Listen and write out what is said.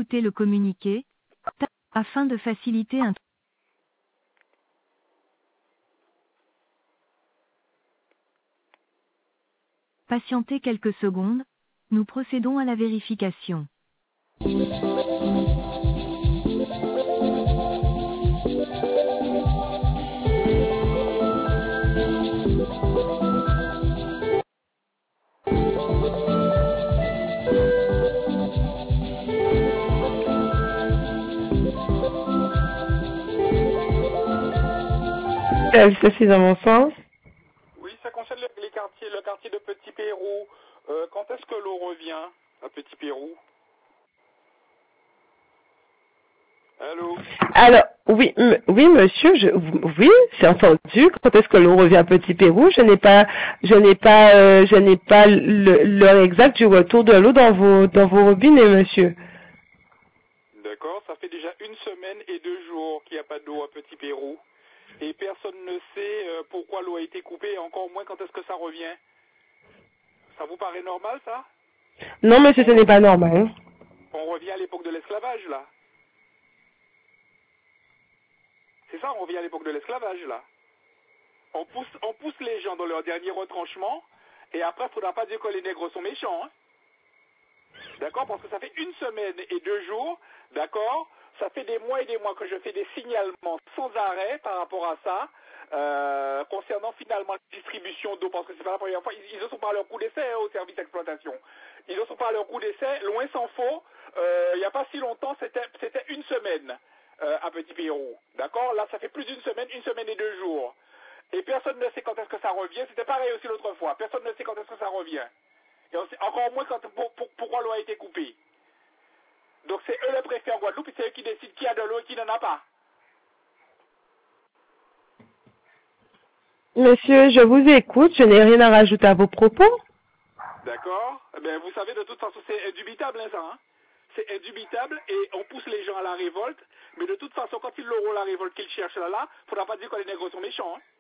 écouter le communiqué, afin de faciliter un... Patientez quelques secondes, nous procédons à la vérification. C'est dans mon sens. Oui, ça concerne les quartiers, le quartier de Petit Pérou. Quand est-ce que l'eau revient à Petit Pérou? Allô? Alors, oui, oui, monsieur, oui, c'est entendu. Quand est-ce que l'eau revient à Petit Pérou? Je n'ai pas l'heure exacte du retour de l'eau dans vos robinets, monsieur. D'accord, ça fait déjà 1 semaine et 2 jours qu'il n'y a pas d'eau à Petit Pérou. Et personne ne sait pourquoi l'eau a été coupée, et encore moins quand est-ce que ça revient. Ça vous paraît normal, ça? Non, monsieur, ce n'est pas normal. On revient à l'époque de l'esclavage, là. C'est ça, on revient à l'époque de l'esclavage, là. On pousse les gens dans leur dernier retranchement, et après, il ne faudra pas dire que les nègres sont méchants, hein. D'accord? Parce que ça fait 1 semaine et 2 jours, d'accord? Ça fait des mois et des mois que je fais des signalements sans arrêt par rapport à ça, concernant finalement la distribution d'eau, parce que c'est pas la première fois, ils ne sont pas à leur coup d'essai au service d'exploitation. Ils ne sont pas à leur coup d'essai, loin s'en faut. Il n'y a pas si longtemps, c'était 1 semaine à Petit Pérou. D'accord? Là, ça fait plus d'1 semaine, 1 semaine et 2 jours. Et personne ne sait quand est-ce que ça revient. C'était pareil aussi l'autre fois. Personne ne sait quand est-ce que ça revient. Et on sait encore moins pourquoi l'eau a été coupée. Donc c'est eux le préfet en Guadeloupe, et c'est eux qui décident qui a de l'eau et qui n'en a pas. Monsieur, je vous écoute, je n'ai rien à rajouter à vos propos. D'accord? Eh bien, vous savez, de toute façon, c'est indubitable, hein, ça. Hein? C'est indubitable, et on pousse les gens à la révolte, mais de toute façon, quand ils auront la révolte qu'ils cherchent là, il ne faudra pas dire que les nègres sont méchants. Hein?